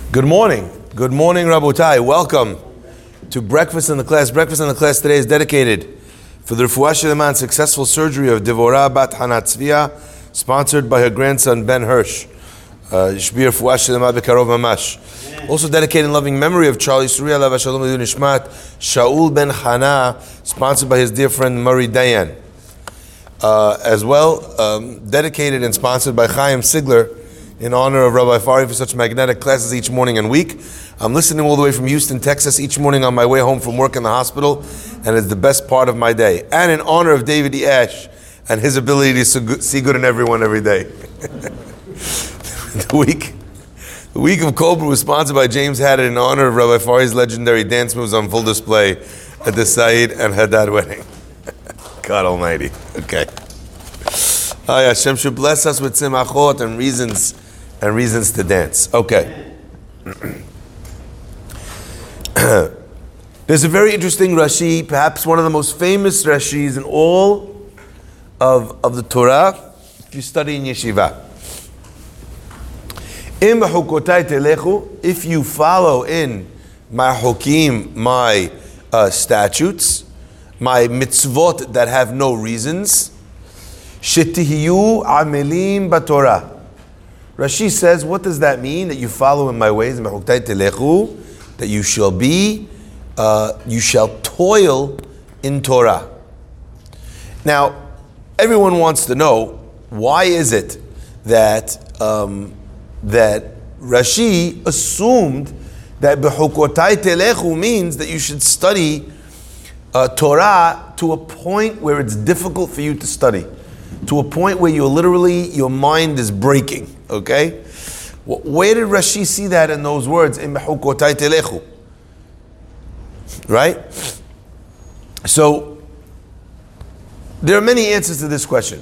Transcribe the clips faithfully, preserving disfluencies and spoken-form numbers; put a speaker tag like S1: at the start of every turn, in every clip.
S1: Good morning. Good morning, Rabotai. Welcome to Breakfast in the Class. Breakfast in the Class today is dedicated for the Refuah Shlema and successful surgery of Devorah Bat Hana Tzvia, sponsored by her grandson Ben Hirsch. Yishbi Refuah Shlema Bekarov Mamash. Also dedicated in loving memory of Charlie Surya Alav Shalom Ledu Nishmat Shaul Ben Hana, sponsored by his dear friend Murray Dayan. Uh, as well, um, dedicated and sponsored by Chaim Sigler, in honor of Rabbi Fari for such magnetic classes each morning and week. I'm listening all the way from Houston, Texas each morning on my way home from work in the hospital, and it's the best part of my day. And in honor of David E. Ash and his ability to see good in everyone every day. the week the week of Cobra was sponsored by James Haddad in honor of Rabbi Fari's legendary dance moves on full display at the Saeed and Haddad wedding. God Almighty. Okay. Oh, yeah, Hashem should bless us with simachot and reasons and reasons to dance. Okay. There's a very interesting Rashi, perhaps one of the most famous Rashis in all of, of the Torah, if you study in yeshiva. Im hukotai telechu, if you follow in my hukim, my uh, statutes, my mitzvot that have no reasons, shetihiyu amelim batorah. Rashi says, what does that mean? That you follow in my ways, that you shall be, uh, you shall toil in Torah. Now, everyone wants to know, why is it that um, that Rashi assumed that behukotai telechu means that you should study uh, Torah to a point where it's difficult for you to study, to a point where you're literally, your mind is breaking. Okay? Where did Rashi see that in those words? Right? So, there are many answers to this question.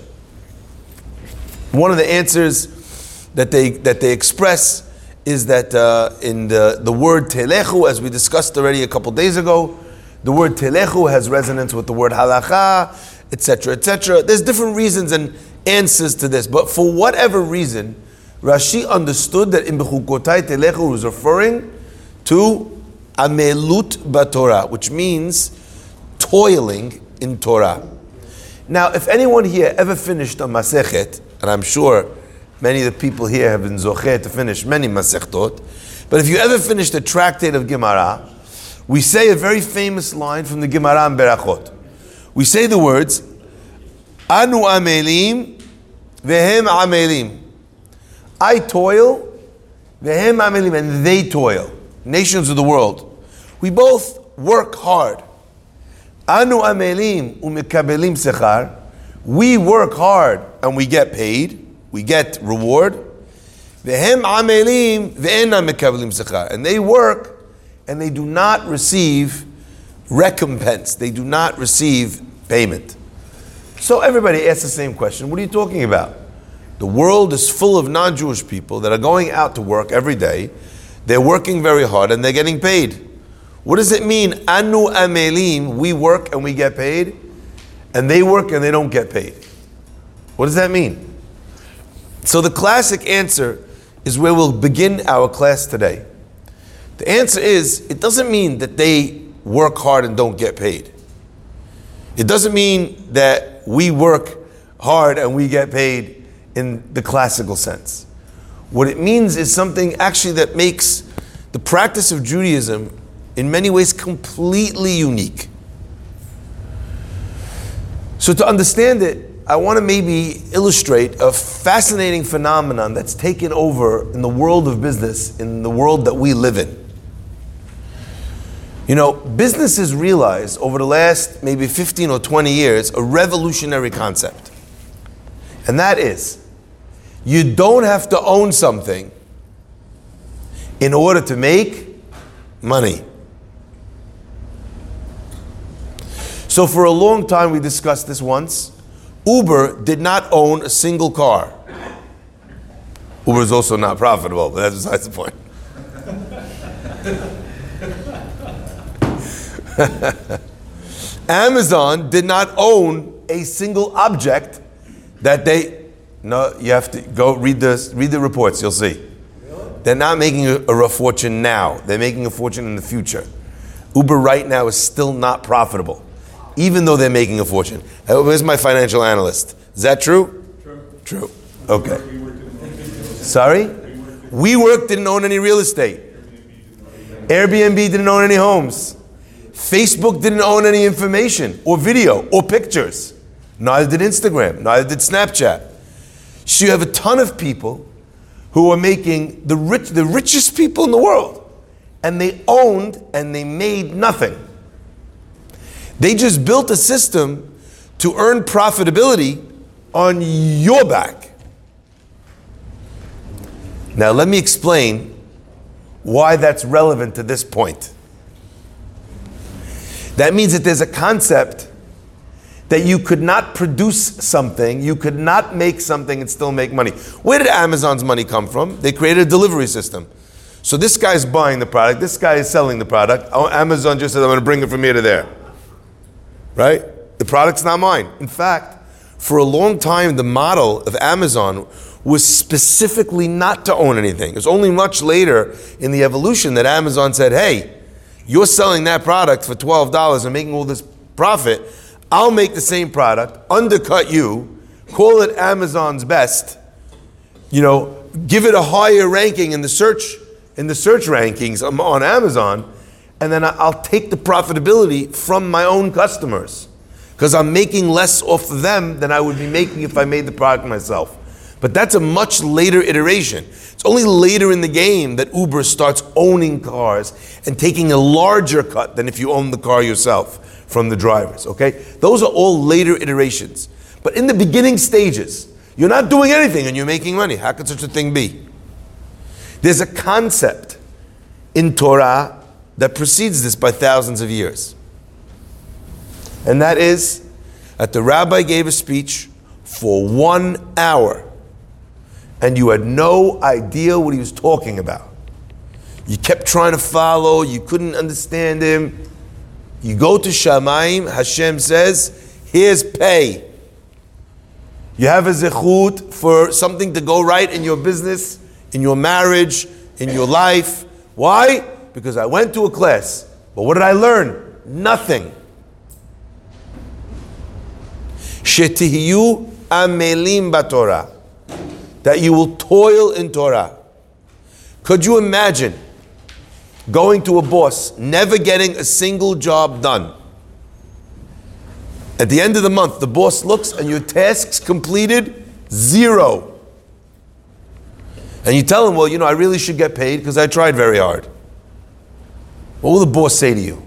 S1: One of the answers that they that they express is that uh, in the, the word telechu, as we discussed already a couple days ago, the word telechu has resonance with the word halacha, et cetera, et cetera. There's different reasons and answers to this, but for whatever reason, Rashi understood that in Bechukotai Telechu was referring to Amelut Batorah, which means toiling in Torah. Now, if anyone here ever finished a Masechet, and I'm sure many of the people here have been Zocheh to finish many Masechtot, but if you ever finished a tractate of Gemara, we say a very famous line from the Gemara in Berachot. We say the words, Anu Amelim, Vehem Amelim. I toil, Vehem Amelim, and they toil. Nations of the world. We both work hard. Anu Amelim umekabelim sechar. We work hard and we get paid. We get reward. Vehem Amelim ve'ena mekabelim sechar. And they work and they do not receive recompense. They do not receive payment. So everybody asks the same question. What are you talking about? The world is full of non-Jewish people that are going out to work every day. They're working very hard and they're getting paid. What does it mean? Anu amelim, we work and we get paid, and they work and they don't get paid. What does that mean? So the classic answer is where we'll begin our class today. The answer is, it doesn't mean that they work hard and don't get paid. It doesn't mean that we work hard and we get paid in the classical sense. What it means is something actually that makes the practice of Judaism in many ways completely unique. So to understand it, I want to maybe illustrate a fascinating phenomenon that's taken over in the world of business, in the world that we live in. You know, businesses realize over the last maybe fifteen or twenty years a revolutionary concept. And that is, you don't have to own something in order to make money. So for a long time, we discussed this once, Uber did not own a single car. Uber is also not profitable, but that's besides the point. Amazon did not own a single object that they, no, you have to go read the, read the reports, you'll see. They're not making a, a fortune now. They're making a fortune in the future. Uber right now is still not profitable, even though they're making a fortune. Where's my financial analyst? Is that true? True. True. Okay. Sorry? WeWork didn't own any real estate. Airbnb didn't own any homes. Facebook didn't own any information or video or pictures. Neither did Instagram. Neither did Snapchat. So you have a ton of people who are making the rich, the richest people in the world, and they owned and they made nothing. They just built a system to earn profitability on your back. Now let me explain why that's relevant to this point. That means that there's a concept that you could not produce something, you could not make something and still make money. Where did Amazon's money come from? They created a delivery system. So this guy's buying the product, this guy is selling the product. Oh, Amazon just said, I'm going to bring it from here to there. Right? The product's not mine. In fact, for a long time, the model of Amazon was specifically not to own anything. It was only much later in the evolution that Amazon said, hey, you're selling that product for twelve dollars and making all this profit. I'll make the same product, undercut you, call it Amazon's best, you know, give it a higher ranking in the search in the search rankings on Amazon, and then I'll take the profitability from my own customers because I'm making less off of them than I would be making if I made the product myself. But that's a much later iteration. It's only later in the game that Uber starts owning cars and taking a larger cut than if you own the car yourself from the drivers, okay? Those are all later iterations. But in the beginning stages, you're not doing anything and you're making money. How could such a thing be? There's a concept in Torah that precedes this by thousands of years. And that is that the rabbi gave a speech for one hour and you had no idea what he was talking about. You kept trying to follow, you couldn't understand him. You go to Shamayim, Hashem says, here's pay. You have a zechut for something to go right in your business, in your marriage, in your life. Why? Because I went to a class. But what did I learn? Nothing. Shetihiyu amelim baTorah. That you will toil in Torah. Could you imagine going to a boss, never getting a single job done? At the end of the month, the boss looks and your tasks completed, zero. And you tell him, well, you know, I really should get paid because I tried very hard. What will the boss say to you?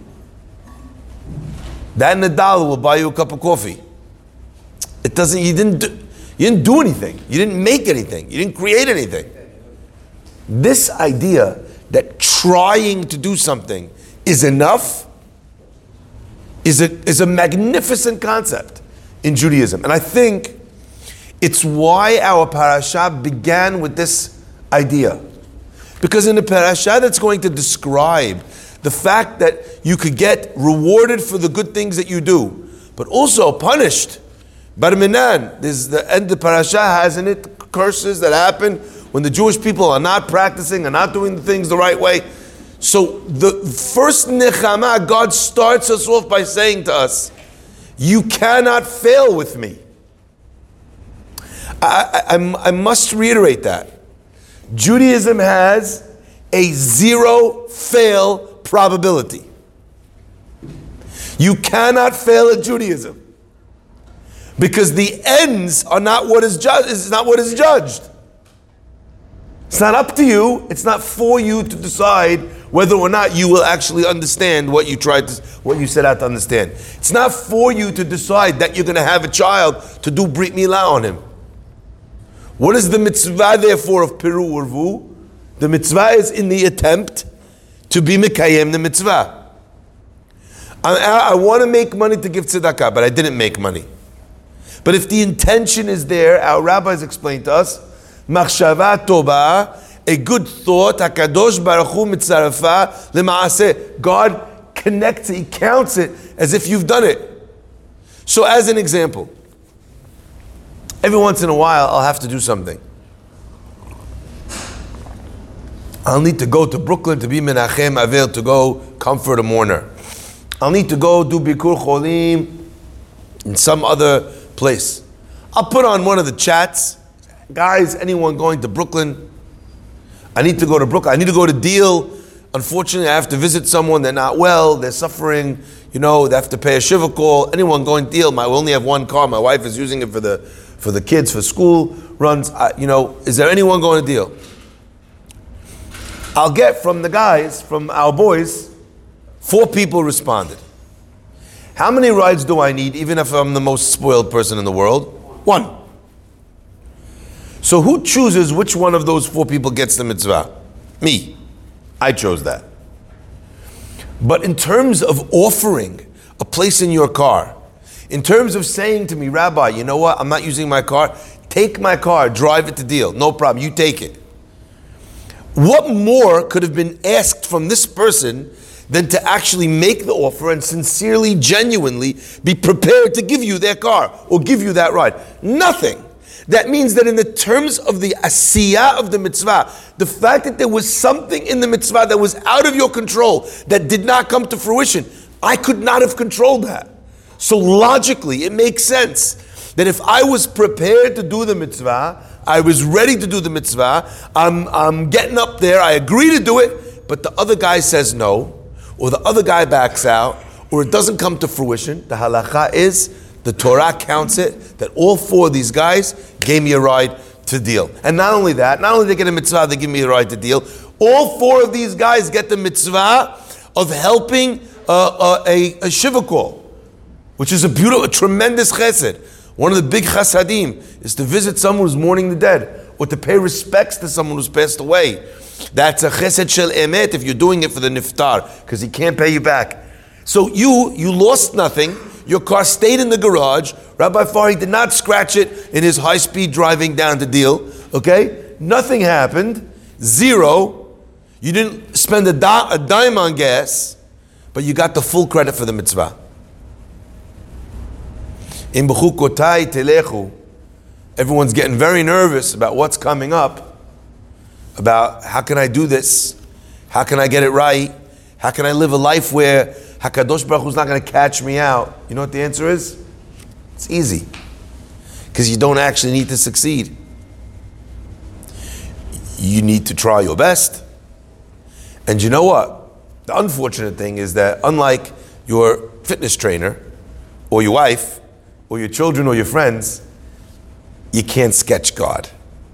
S1: That and a dollar will buy you a cup of coffee. It doesn't, you didn't do, you didn't do anything. You didn't make anything. You didn't create anything. This idea that trying to do something is enough is a, is a magnificent concept in Judaism. And I think it's why our parasha began with this idea. Because in the parasha that's going to describe the fact that you could get rewarded for the good things that you do, but also punished. Bar Minan, this the end of the parasha has in it curses that happen when the Jewish people are not practicing, are not doing the things the right way. So the first nechama, God starts us off by saying to us, you cannot fail with me. I, I, I must reiterate that. Judaism has a zero fail probability. You cannot fail at Judaism. Because the ends are not what is judged. It's not what is judged. It's not up to you. It's not for you to decide whether or not you will actually understand what you tried to, what you set out to understand. It's not for you to decide that you're going to have a child to do Brit Milah on him. What is the mitzvah therefore of Peru Urvu? The mitzvah is in the attempt to be Mekayem the mitzvah. I, I, I want to make money to give tzedakah, but I didn't make money. But if the intention is there, our rabbis explained to us, machshava tova, a good thought, hakadosh baruch hu mitzarafa lemaaseh. God connects it, He counts it as if you've done it. So as an example, every once in a while I'll have to do something. I'll need to go to Brooklyn to be Menachem Avil, to go comfort a mourner. I'll need to go do Bikur Cholim in some other place. I'll put on one of the chats, guys, anyone going to Brooklyn? I need to go to Brooklyn. I need to go to Deal. Unfortunately, I have to visit someone. They're not well. They're suffering. You know, they have to pay a shiva call. Anyone going to Deal? I only have one car. My wife is using it for the for the kids, for school runs. I, you know, is there anyone going to Deal? I'll get from the guys, from our boys, four people responded. How many rides do I need, even if I'm the most spoiled person in the world? One. So who chooses which one of those four people gets the mitzvah? Me. I chose that. But in terms of offering a place in your car, in terms of saying to me, Rabbi, you know what, I'm not using my car, take my car, drive it to Deal, no problem, you take it. What more could have been asked from this person than to actually make the offer and sincerely, genuinely be prepared to give you their car or give you that ride? Nothing. That means that in the terms of the asiyah of the mitzvah, the fact that there was something in the mitzvah that was out of your control, that did not come to fruition, I could not have controlled that. So logically, it makes sense that if I was prepared to do the mitzvah, I was ready to do the mitzvah, I'm, I'm getting up there, I agree to do it, but the other guy says no, or the other guy backs out, or it doesn't come to fruition, the halacha is, the Torah counts it, that all four of these guys gave me a ride to Deal. And not only that, not only they get a mitzvah, they give me a ride to Deal, all four of these guys get the mitzvah of helping uh, uh, a, a shiva call, which is a beautiful, a tremendous chesed. One of the big chasadim is to visit someone who's mourning the dead, or to pay respects to someone who's passed away. That's a chesed shel emet if you're doing it for the niftar, because he can't pay you back. So you, you lost nothing. Your car stayed in the garage. Rabbi Fari did not scratch it in his high-speed driving down to Deal. Okay? Nothing happened. Zero. You didn't spend a, di- a dime on gas, but you got the full credit for the mitzvah. In B'chukotai telechu, everyone's getting very nervous about what's coming up, about how can I do this? How can I get it right? How can I live a life where HaKadosh Baruch Hu's not going to catch me out? You know what the answer is? It's easy. Because you don't actually need to succeed. You need to try your best. And you know what? The unfortunate thing is that unlike your fitness trainer, or your wife, or your children, or your friends, you can't sketch God.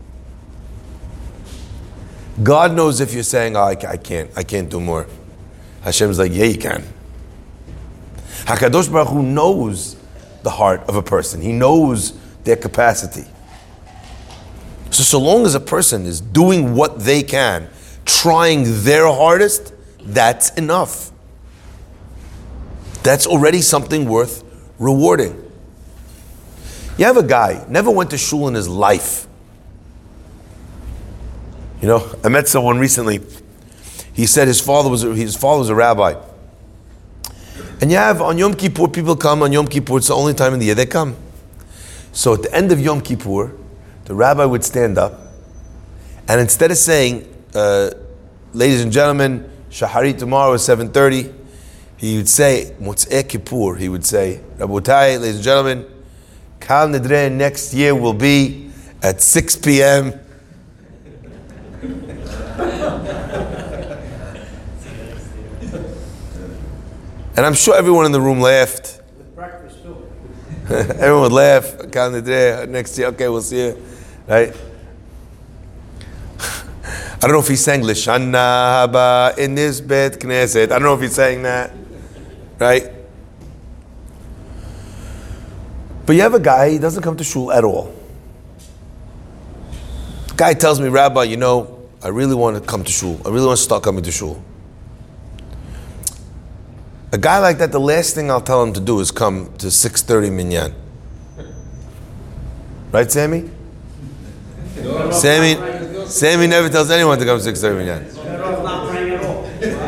S1: God knows if you're saying, oh, I, I can't, I can't do more. Hashem's like, yeah, you can. HaKadosh Baruch Hu knows the heart of a person. He knows their capacity. So, so long as a person is doing what they can, trying their hardest, that's enough. That's already something worth rewarding. You have a guy, never went to shul in his life. You know, I met someone recently. He said his father was a, his father was a rabbi. And you have, on Yom Kippur, people come on Yom Kippur, it's the only time in the year they come. So at the end of Yom Kippur, the rabbi would stand up, and instead of saying, uh, ladies and gentlemen, Shahari tomorrow is seven thirty, he would say, Motzei Kippur, he would say, Rabotai, ladies and gentlemen, Kal Nidre next year will be at six p.m. And I'm sure everyone in the room laughed.
S2: With breakfast too.
S1: Everyone would laugh. Kal Nidre, next year, okay, we'll see you. Right? I don't know if he sang Lishana Haba in this Bet Knesset. I don't know if he's saying that. Right? But you have a guy, he doesn't come to shul at all. The guy tells me, Rabbi, you know, I really want to come to shul. I really want to start coming to shul. A guy like that, the last thing I'll tell him to do is come to six thirty minyan. Right, Sammy?
S2: No,
S1: Sammy, Sammy never tells anyone to come to six thirty minyan.
S2: Not praying at all.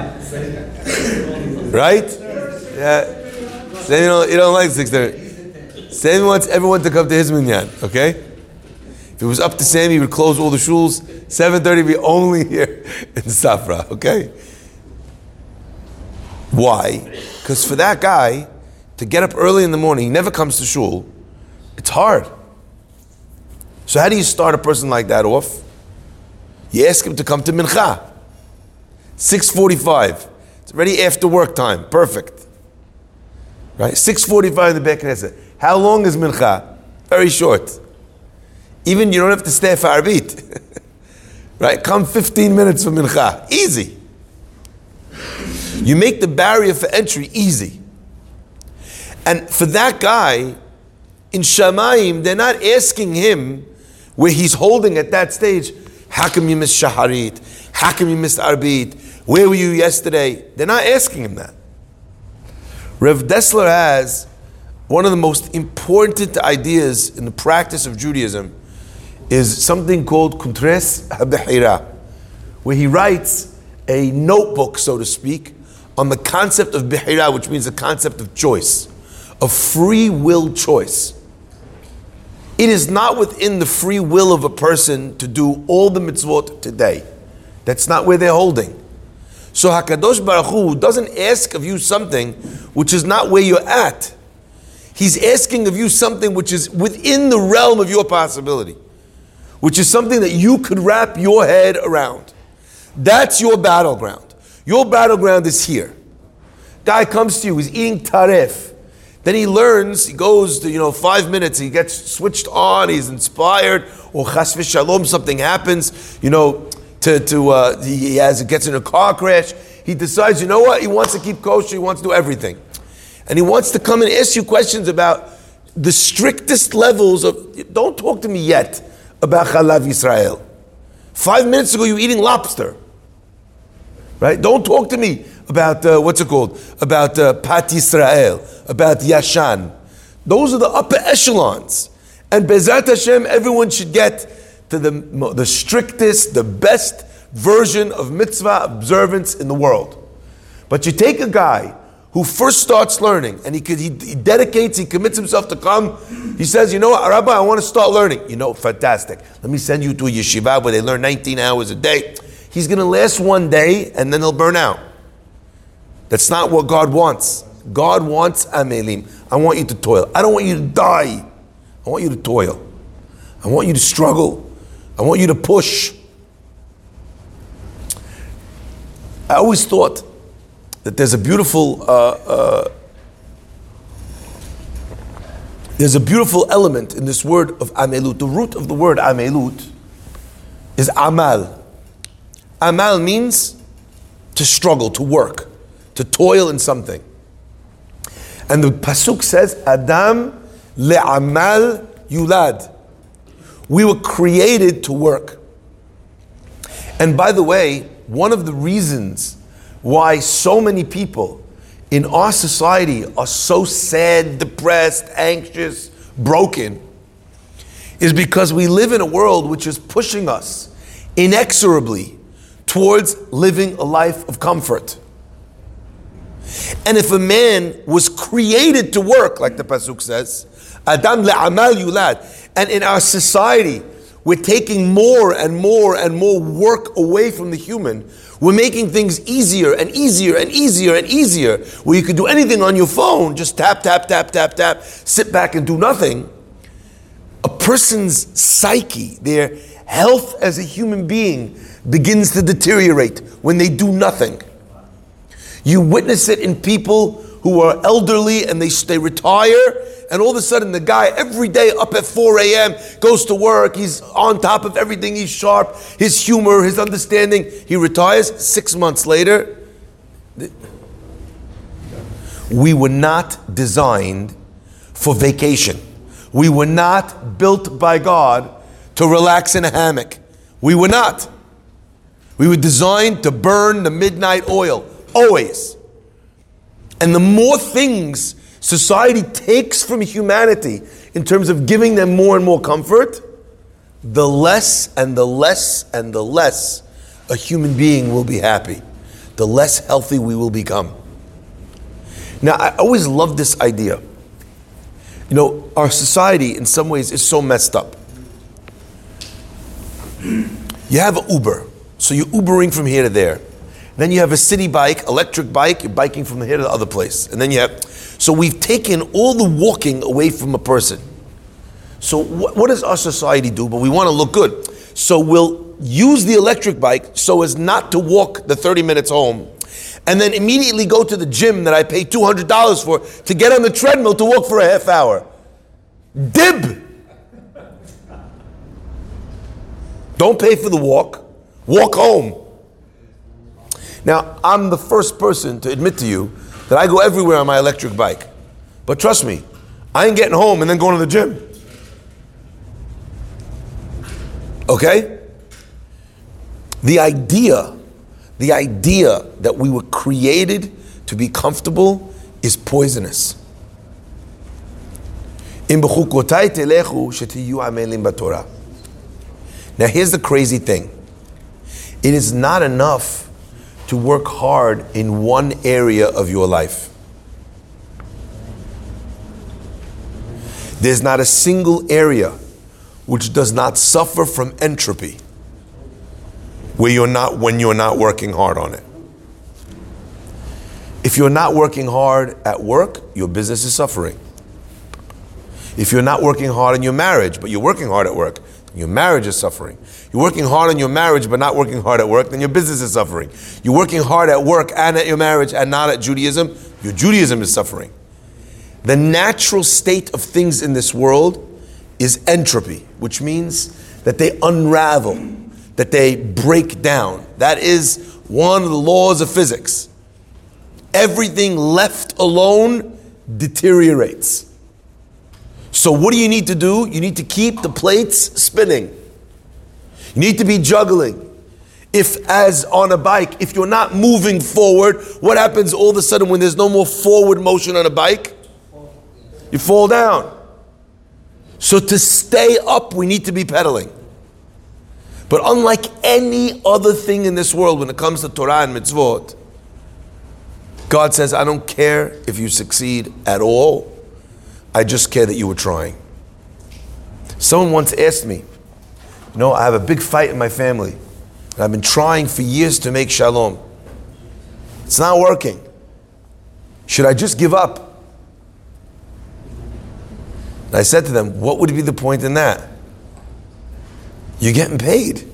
S1: Right? Yeah. Sammy, you don't, you don't like six thirty. Sammy wants everyone to come to his minyan, okay? If it was up to Sammy, he would close all the shuls. seven thirty be only here in Safra, okay? Why? Because for that guy to get up early in the morning, he never comes to shul, it's hard. So how do you start a person like that off? You ask him to come to mincha. six forty-five. It's already after work time. Perfect. Right? six forty-five in the back Knesset. How long is mincha? Very short. Even you don't have to stay for arbit. Right? Come fifteen minutes for mincha. Easy. You make the barrier for entry easy. And for that guy, in Shamayim, they're not asking him where he's holding at that stage, how come you missed Shaharit? How come you missed Arbit? Where were you yesterday? They're not asking him that. Rev Dessler has one of the most important ideas in the practice of Judaism is something called Kuntres HaBehira, where he writes a notebook, so to speak, on the concept of Behira, which means the concept of choice, of free will choice. It is not within the free will of a person to do all the mitzvot today. That's not where they're holding. So HaKadosh Baruch Hu doesn't ask of you something which is not where you're at. He's asking of you something which is within the realm of your possibility, which is something that you could wrap your head around. That's your battleground. Your battleground is here. Guy comes to you, he's eating taref. Then he learns, he goes to, you know, five minutes, he gets switched on, he's inspired, or chas v'shalom, something happens, you know, to, to uh, he has, gets in a car crash. He decides, you know what, he wants to keep kosher, he wants to do everything. And he wants to come and ask you questions about the strictest levels of, don't talk to me yet about Chalav Yisrael. Five minutes ago you were eating lobster. Right? Don't talk to me about, uh, what's it called? About uh, Pat Yisrael, about Yashan. Those are the upper echelons. And Bezat Hashem, everyone should get to the, the strictest, the best version of mitzvah observance in the world. But you take a guy who first starts learning, and he, he, he dedicates, he commits himself to come, he says, you know what, Rabbi, I want to start learning. You know, fantastic. Let me send you to a yeshiva where they learn nineteen hours a day. He's going to last one day, and then he'll burn out. That's not what God wants. God wants amelim. I want you to toil. I don't want you to die. I want you to toil. I want you to struggle. I want you to push. I always thought that there's a beautiful uh, uh, there's a beautiful element in this word of amelut. The root of the word amelut is amal. Amal means to struggle, to work, to toil in something. And the pasuk says, Adam le'amal yulad. We were created to work. And by the way, one of the reasons why so many people in our society are so sad, depressed, anxious, broken, is because we live in a world which is pushing us inexorably towards living a life of comfort. And if a man was created to work, like the pasuk says, Adam le'amal yulad, and in our society, we're taking more and more and more work away from the human. We're making things easier and easier and easier and easier, where you could do anything on your phone, just tap, tap, tap, tap, tap, sit back and do nothing. A person's psyche, their health as a human being, begins to deteriorate when they do nothing. You witness it in people who are elderly and they, they retire, and all of a sudden the guy every day up at four a.m. goes to work, he's on top of everything, he's sharp, his humor, his understanding, he retires. Six months later, we were not designed for vacation. We were not built by God to relax in a hammock. We were not. We were designed to burn the midnight oil, always. And the more things society takes from humanity in terms of giving them more and more comfort, the less and the less and the less a human being will be happy, the less healthy we will become. Now, I always love this idea. You know, our society in some ways is so messed up. You have an Uber. So you're Ubering from here to there. Then you have a city bike, electric bike, you're biking from here to the other place. And then you have, so we've taken all the walking away from a person. So what, what does our society do? But we want to look good. So we'll use the electric bike so as not to walk the thirty minutes home, and then immediately go to the gym that I pay two hundred dollars for to get on the treadmill to walk for a half hour. Dib! Don't pay for the walk. Walk home. Now, I'm the first person to admit to you that I go everywhere on my electric bike. But trust me, I ain't getting home and then going to the gym. Okay? The idea, the idea that we were created to be comfortable is poisonous. Now here's the crazy thing. It is not enough to work hard in one area of your life. There's not a single area which does not suffer from entropy where you're not, when you're not working hard on it. If you're not working hard at work, your business is suffering. If you're not working hard in your marriage, but you're working hard at work, your marriage is suffering. You're working hard on your marriage, but not working hard at work, then your business is suffering. You're working hard at work and at your marriage and not at Judaism, your Judaism is suffering. The natural state of things in this world is entropy, which means that they unravel, that they break down. That is one of the laws of physics. Everything left alone deteriorates. So what do you need to do? You need to keep the plates spinning. You need to be juggling. If, as on a bike, if you're not moving forward, what happens all of a sudden when there's no more forward motion on a bike? You fall down. So to stay up, we need to be pedaling. But unlike any other thing in this world, when it comes to Torah and mitzvot, God says, I don't care if you succeed at all. I just care that you were trying. Someone once asked me, you know, I have a big fight in my family, and I've been trying for years to make shalom. It's not working. Should I just give up? And I said to them, what would be the point in that? You're getting paid.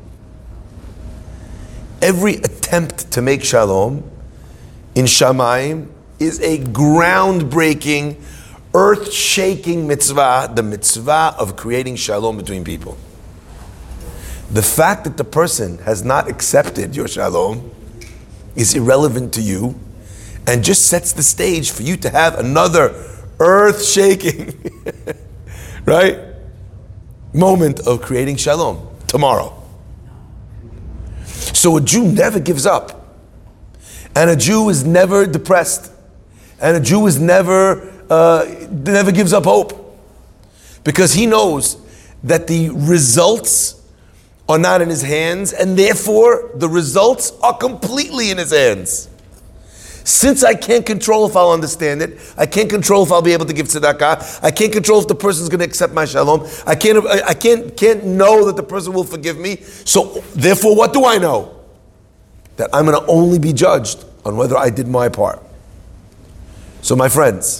S1: Every attempt to make shalom in Shamayim is a groundbreaking, earth-shaking mitzvah, the mitzvah of creating shalom between people. The fact that the person has not accepted your shalom is irrelevant to you and just sets the stage for you to have another earth-shaking, right, moment of creating shalom tomorrow. So a Jew never gives up, and a Jew is never depressed, and a Jew is never uh, never gives up hope, because he knows that the results are not in his hands, and therefore the results are completely in his hands. Since I can't control if I'll understand it, I can't control if I'll be able to give tzedakah, I can't control if the person's going to accept my shalom, I can't, I can't, can't know that the person will forgive me, so therefore what do I know? That I'm going to only be judged on whether I did my part. So my friends,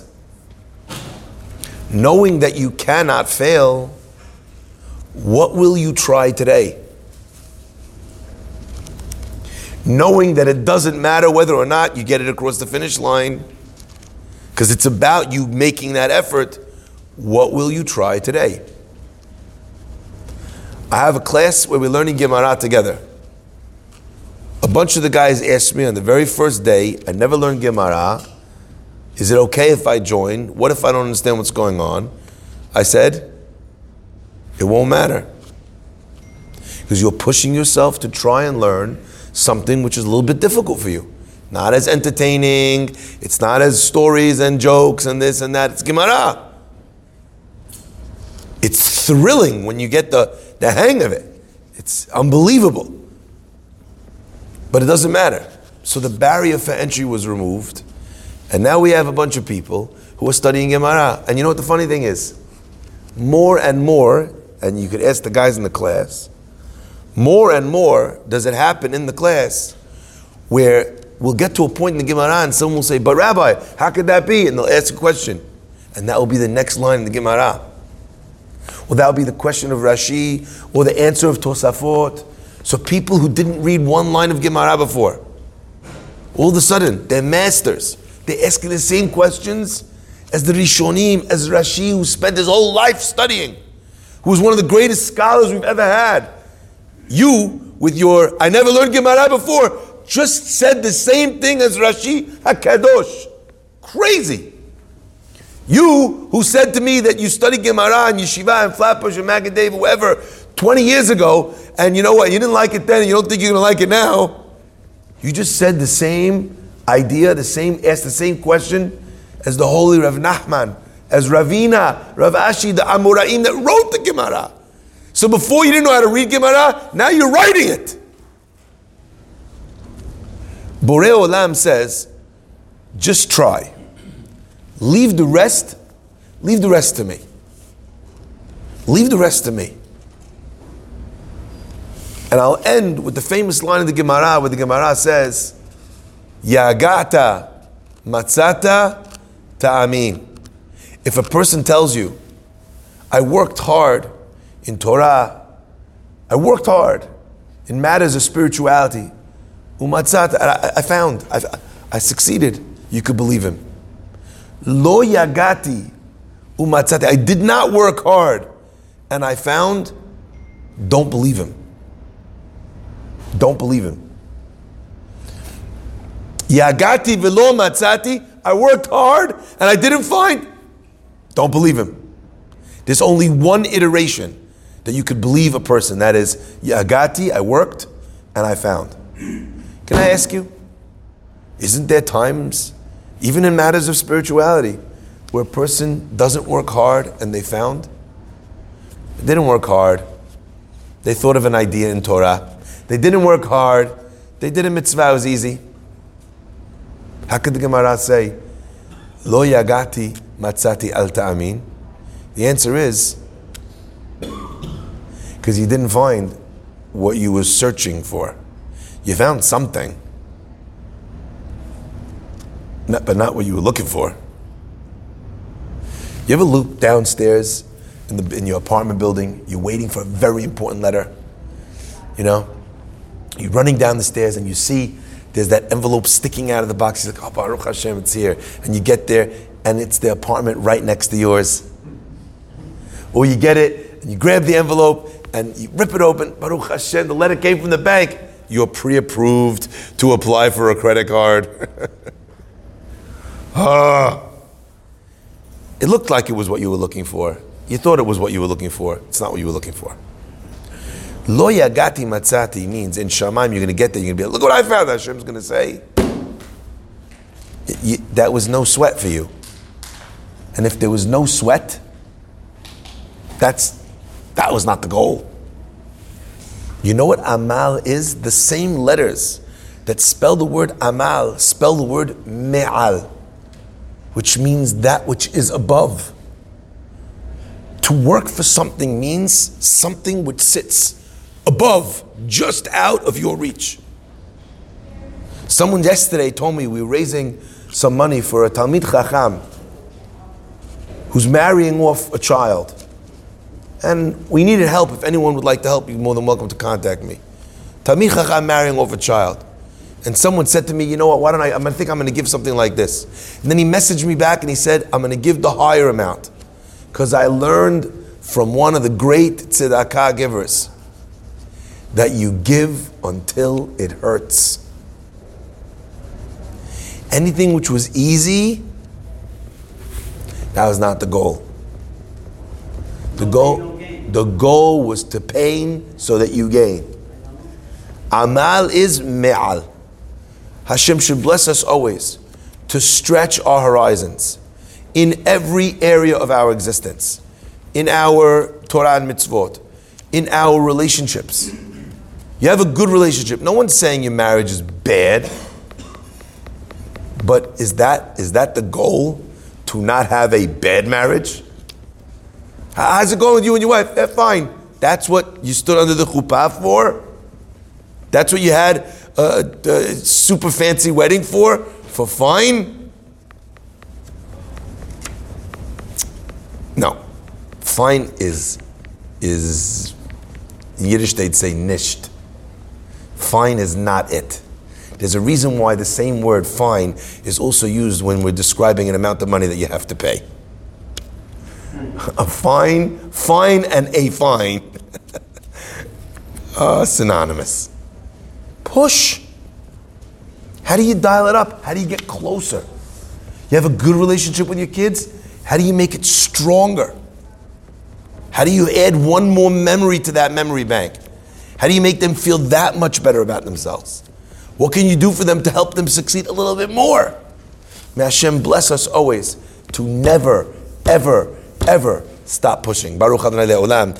S1: knowing that you cannot fail, what will you try today? Knowing that it doesn't matter whether or not you get it across the finish line, because it's about you making that effort, what will you try today? I have a class where we're learning Gemara together. A bunch of the guys asked me on the very first day, I never learned Gemara, is it okay if I join? What if I don't understand what's going on? I said, it won't matter. Because you're pushing yourself to try and learn something which is a little bit difficult for you. Not as entertaining, it's not as stories and jokes and this and that, it's Gemara. It's thrilling when you get the, the hang of it. It's unbelievable. But it doesn't matter. So the barrier for entry was removed, and now we have a bunch of people who are studying Gemara. And you know what the funny thing is? More and more, and you could ask the guys in the class, more and more does it happen in the class where we'll get to a point in the Gemara and someone will say, but Rabbi, how could that be? And they'll ask a question. And that will be the next line in the Gemara. Or that will be the question of Rashi, or the answer of Tosafot. So people who didn't read one line of Gemara before, all of a sudden, they're masters. They're asking the same questions as the Rishonim, as Rashi, who spent his whole life studying, who was one of the greatest scholars we've ever had. You, with your, I never learned Gemara before, just said the same thing as Rashi HaKadosh. Crazy. You, who said to me that you studied Gemara and Yeshiva and Flatbush and Magadav, whoever, twenty years ago, and you know what, you didn't like it then and you don't think you're going to like it now. You just said the same idea, the same, asked the same question as the holy Rav Nachman, as Ravina, Rav Ashi, the Amoraim that wrote the Gemara. So before you didn't know how to read Gemara, now you're writing it. Borei Olam says, just try. Leave the rest, leave the rest to me. Leave the rest to me. And I'll end with the famous line of the Gemara, where the Gemara says, Yagata matzata ta'amin. If a person tells you, I worked hard in Torah, I worked hard in matters of spirituality, umatzata, I, I found, I, I succeeded, you could believe him. Lo yagati umatzati. I did not work hard, and I found. Don't believe him. Don't believe him. Yagati velo matzati. I worked hard and I didn't find. Don't believe him. There's only one iteration that you could believe a person. That is Yagati. I worked and I found. Can I ask you? Isn't there times, even in matters of spirituality, where a person doesn't work hard and they found? They didn't work hard. They thought of an idea in Torah. They didn't work hard. They did a mitzvah, it was easy. How could the Gemara say, Lo yagati matzati al ta'amin? The answer is, because you didn't find what you were searching for. You found something. Not, but not what you were looking for. You ever look downstairs in the in your apartment building? You're waiting for a very important letter. You know, you're running down the stairs and you see there's that envelope sticking out of the box. You're like, oh, Baruch Hashem, it's here. And you get there and it's the apartment right next to yours. Or you get it and you grab the envelope and you rip it open. Baruch Hashem, the letter came from the bank. You're pre-approved to apply for a credit card. Ah, it looked like it was what you were looking for. You thought it was what you were looking for. It's not what you were looking for. Lo yagati matzati means in Shamayim you're going to get there. You're going to be like, look what I found. Hashem's going to say. You, that was no sweat for you. And if there was no sweat, that's that was not the goal. You know what amal is? The same letters that spell the word amal spell the word me'al, which means that which is above. To work for something means something which sits above, just out of your reach. Someone yesterday told me we were raising some money for a Talmid Chacham who's marrying off a child. And we needed help. If anyone would like to help, you're more than welcome to contact me. Talmid Chacham marrying off a child. And someone said to me, you know what, why don't I, I'm gonna think I'm gonna give something like this. And then he messaged me back and he said, I'm gonna give the higher amount. Because I learned from one of the great tzedakah givers that you give until it hurts. Anything which was easy, that was not the goal. The goal, the goal was to pain so that you gain. Amal is me'al. Hashem should bless us always to stretch our horizons in every area of our existence, in our Torah and mitzvot, in our relationships. You have a good relationship. No one's saying your marriage is bad, but is that is that the goal, to not have a bad marriage? How's it going with you and your wife? Eh, fine. That's what you stood under the chuppah for? That's what you had a, a super fancy wedding for? For fine? No. Fine is, is in Yiddish they'd say nisht. Fine is not it. There's a reason why the same word fine is also used when we're describing an amount of money that you have to pay. A fine, fine and a fine, uh, synonymous. Push. How do you dial it up? How do you get closer? You have a good relationship with your kids? How do you make it stronger? How do you add one more memory to that memory bank? How do you make them feel that much better about themselves? What can you do for them to help them succeed a little bit more? May Hashem bless us always to never, ever, ever stop pushing. Baruch Adonai Le'olam.